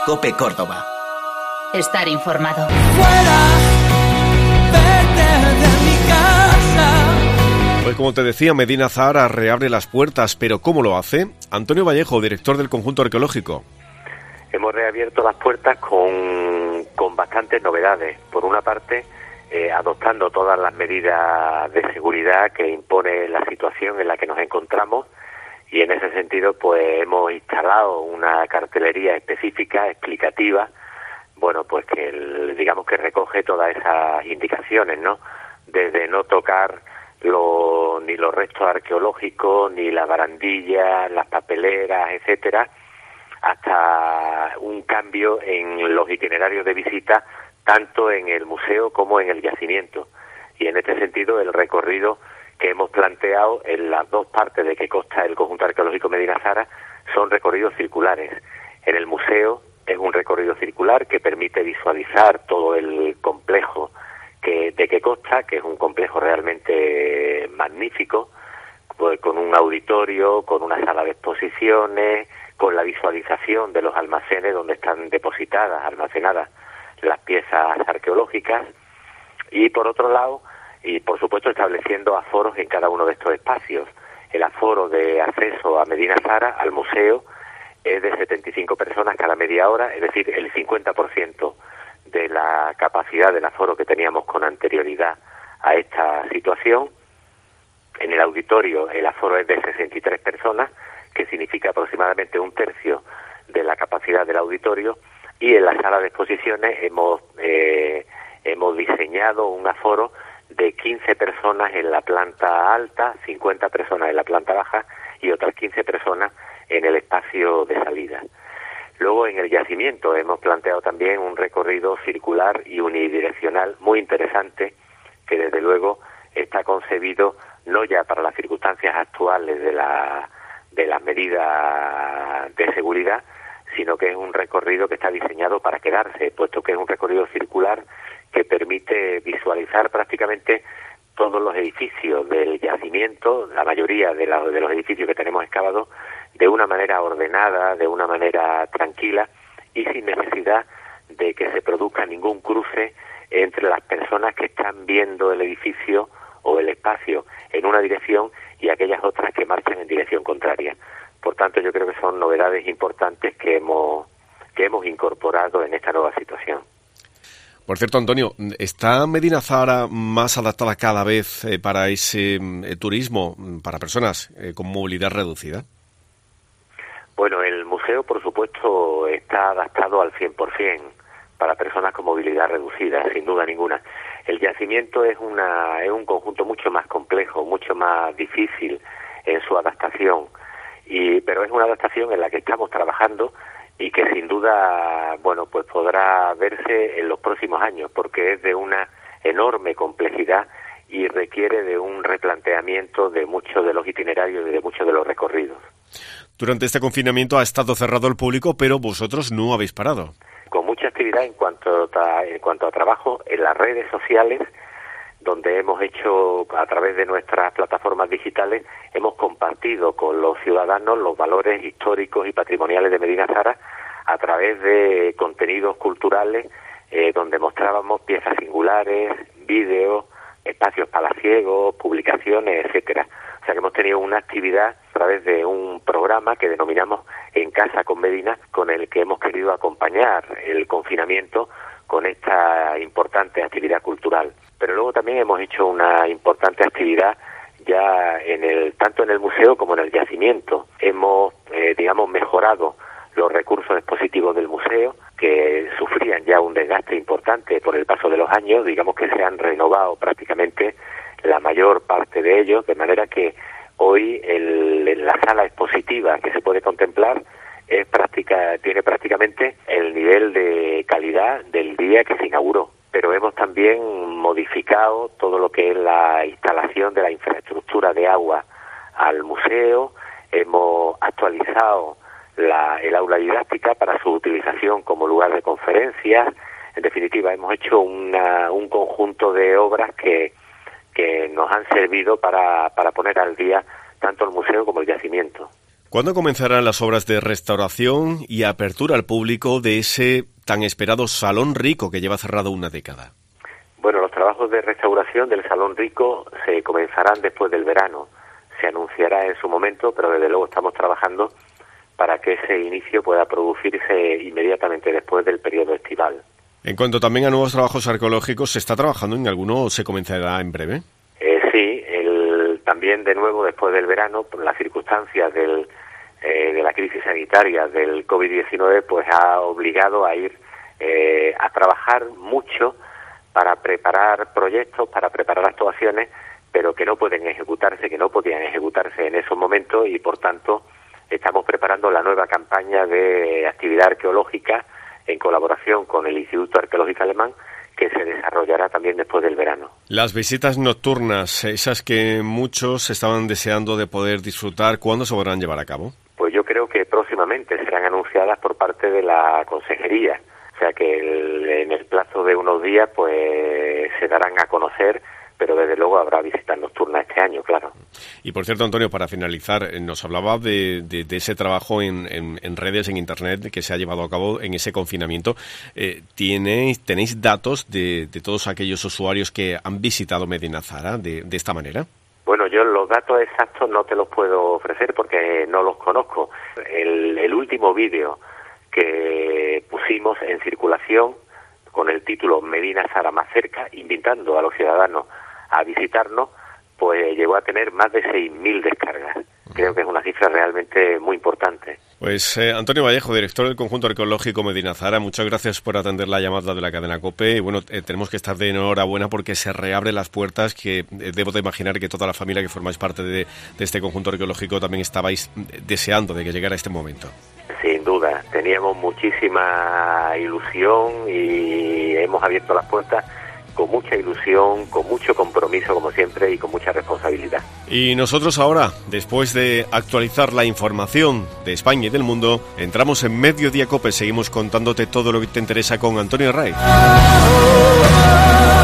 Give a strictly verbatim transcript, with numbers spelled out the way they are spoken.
COPE Córdoba. Estar informado. Fuera, vete de mi casa. Pues como te decía, Medina Zahara reabre las puertas, pero ¿cómo lo hace? Antonio Vallejo, director del conjunto arqueológico. Hemos reabierto las puertas con, con bastantes novedades. Por una parte, eh, adoptando todas las medidas de seguridad que impone la situación en la que nos encontramos, y en ese sentido pues hemos instalado una cartelería específica, explicativa, bueno, pues que el, digamos que recoge todas esas indicaciones, ¿no? Desde no tocar lo, ni los restos arqueológicos, ni las barandillas, las papeleras, etcétera, hasta un cambio en los itinerarios de visita, tanto en el museo como en el yacimiento. Y en este sentido, el recorrido que hemos planteado en las dos partes de que consta el conjunto arqueológico Medina Zahara son recorridos circulares. En el museo es un recorrido circular que permite visualizar todo el complejo que de que consta, que es un complejo realmente magnífico, pues con un auditorio, con una sala de exposiciones, con la visualización de los almacenes donde están depositadas, almacenadas las piezas arqueológicas, y por otro lado, y por supuesto estableciendo aforos en cada uno de estos espacios. El aforo de acceso a Medina Zahara, al museo, es de setenta y cinco personas cada media hora, es decir, el cincuenta por ciento de la capacidad del aforo que teníamos con anterioridad a esta situación. En el auditorio el aforo es de sesenta y tres personas, que significa aproximadamente un tercio de la capacidad del auditorio, y en la sala de exposiciones hemos eh, hemos diseñado un aforo de quince personas en la planta alta, cincuenta personas en la planta baja y otras quince personas en el espacio de salida. Luego, en el yacimiento hemos planteado también un recorrido circular y unidireccional muy interesante, que desde luego está concebido no ya para las circunstancias actuales de la de las medidas de seguridad, sino que es un recorrido que está diseñado para quedarse, puesto que es un recorrido circular que permite visualizar prácticamente todos los edificios del yacimiento, la mayoría de, la, de los edificios que tenemos excavados, de una manera ordenada, de una manera tranquila y sin necesidad de que se produzca ningún cruce entre las personas que están viendo el edificio o el espacio en una dirección y aquellas otras que marchan en dirección contraria. Por tanto, yo creo que son novedades importantes que hemos que hemos incorporado en esta nueva situación. Por cierto, Antonio, ¿está Medina Zahara más adaptada cada vez eh, para ese eh, turismo para personas eh, con movilidad reducida? Bueno, el museo, por supuesto, está adaptado al cien por ciento para personas con movilidad reducida, sin duda ninguna. El yacimiento es una es un conjunto mucho más complejo, mucho más difícil en su adaptación, y pero es una adaptación en la que estamos trabajando y que sin duda, bueno, pues podrá verse en los próximos años, porque es de una enorme complejidad y requiere de un replanteamiento de muchos de los itinerarios y de muchos de los recorridos. Durante este confinamiento ha estado cerrado el público, pero vosotros no habéis parado. Con mucha actividad en cuanto a, en cuanto a trabajo en las redes sociales, donde hemos hecho, a través de nuestras plataformas digitales, hemos compartido con los ciudadanos los valores históricos y patrimoniales de Medina Zahara a través de contenidos culturales, eh, donde mostrábamos piezas singulares, vídeos, espacios palaciegos, publicaciones, etcétera. O sea que hemos tenido una actividad a través de un programa que denominamos En Casa con Medina, con el que hemos querido acompañar el confinamiento con esta importante actividad cultural. Pero luego también hemos hecho una importante actividad ya en el tanto en el museo como en el yacimiento. Hemos, eh, digamos, mejorado los recursos expositivos del museo, que sufrían ya un desgaste importante por el paso de los años. Digamos que se han renovado prácticamente la mayor parte de ellos, de manera que hoy el, la sala expositiva que se puede contemplar es práctica, tiene prácticamente el nivel de calidad del día que se inauguró. Pero hemos también modificado todo lo que es la instalación de la infraestructura de agua al museo, hemos actualizado la, el aula didáctica para su utilización como lugar de conferencias. En definitiva, hemos hecho una, un conjunto de obras que, que nos han servido para, para poner al día tanto el museo como el yacimiento. ¿Cuándo comenzarán las obras de restauración y apertura al público de ese tan esperado Salón Rico que lleva cerrado una década? Bueno, los trabajos de restauración del Salón Rico se comenzarán después del verano. Se anunciará en su momento, pero desde luego estamos trabajando para que ese inicio pueda producirse inmediatamente después del periodo estival. En cuanto también a nuevos trabajos arqueológicos, ¿se está trabajando en alguno o se comenzará en breve? Eh, sí, el, también de nuevo después del verano, por las circunstancias del, eh, de la crisis sanitaria del COVID diecinueve, pues ha obligado a ir eh, a trabajar mucho para preparar proyectos, para preparar actuaciones, pero que no pueden ejecutarse, que no podían ejecutarse en esos momentos y, por tanto, estamos preparando la nueva campaña de actividad arqueológica en colaboración con el Instituto Arqueológico Alemán, que se desarrollará también después del verano. Las visitas nocturnas, esas que muchos estaban deseando de poder disfrutar, ¿cuándo se podrán llevar a cabo? Pues yo creo que próximamente serán anunciadas por parte de la Consejería. O sea que el, en el plazo de unos días pues se darán a conocer, pero desde luego habrá visitas nocturnas este año, claro. Y por cierto, Antonio, para finalizar, nos hablaba de, de, de ese trabajo en, en, en redes, en Internet, que se ha llevado a cabo en ese confinamiento. Eh, ¿Tenéis, tenéis datos de, de todos aquellos usuarios que han visitado Medinazara de, de esta manera? Bueno, yo los datos exactos no te los puedo ofrecer porque no los conozco. El, el último vídeo que pusimos en circulación con el título Medinazara más cerca, invitando a los ciudadanos a visitarnos, pues llegó a tener más de seis mil descargas. Creo que es una cifra realmente muy importante. Pues eh, Antonio Vallejo, director del Conjunto Arqueológico Medinazara, muchas gracias por atender la llamada de la cadena COPE. Y bueno, eh, tenemos que estar de enhorabuena porque se reabren las puertas que eh, debo de imaginar que toda la familia que formáis parte de, de este Conjunto Arqueológico también estabais deseando de que llegara este momento. Sin duda, teníamos muchísima ilusión y hemos abierto las puertas con mucha ilusión, con mucho compromiso como siempre y con mucha responsabilidad. Y nosotros ahora, después de actualizar la información de España y del mundo, entramos en Mediodía COPE, seguimos contándote todo lo que te interesa con Antonio Raiz.